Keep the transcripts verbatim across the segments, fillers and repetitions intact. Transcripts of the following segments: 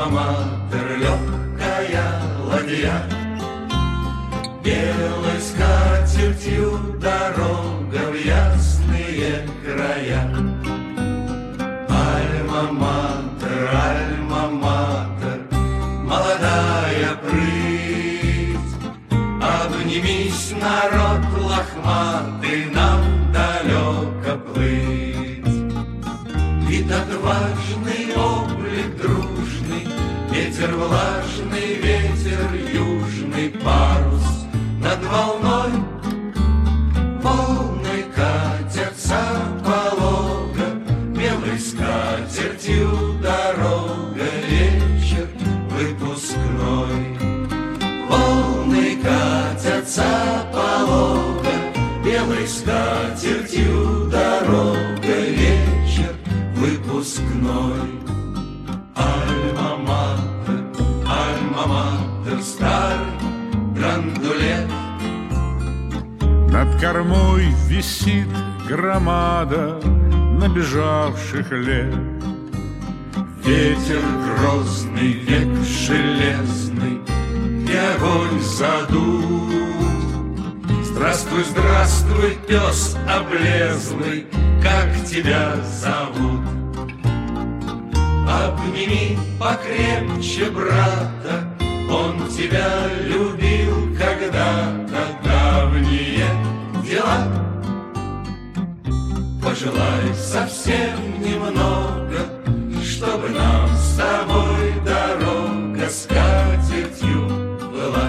Альма-матер, легкая ладья, белой скатертью дорога в ясные края. Альма-матер, альма-матер, молодая прыть, обнимись, народ лохматый, нам далеко плыть. Вид отважный, облик дружный, ветер влажный, ветер южный, парус над волной. Волны катятся полого, белой скатертью дорога, вечер выпускной. Волны катятся полого, белой скатертью дорога, вечер выпускной. Альма-матер, альма-матер, старый драндулет. Над кормой висит громада набежавших лет. Ветер грозный, век железный, и огонь задул. Здравствуй, здравствуй, пес облезлый, как тебя зовут? Обними покрепче брата, он тебя любил когда-то, давние дела. Пожелай совсем немного, чтобы нам с тобой дорога скатертью была.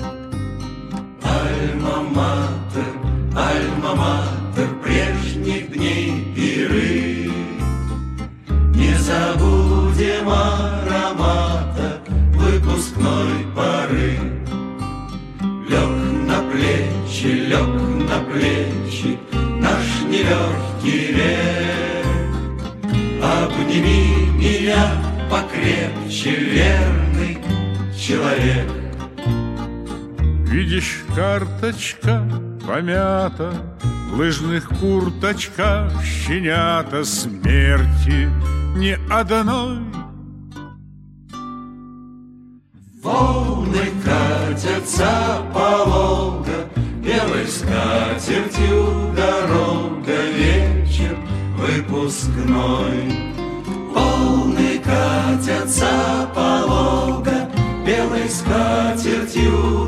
Альма-матер, альма-матер, прежних дней пиры, не забудем аромата выпускной поры. Лег на плечи, лег на плечи наш нелегкий век. Обними меня покрепче, верный человек. Видишь, карточка помята, в лыжных курточках щенята, смерти ни одной. Волны катятся полого, белой скатертью дорога, вечер выпускной. Волны катятся полого, белой скатертью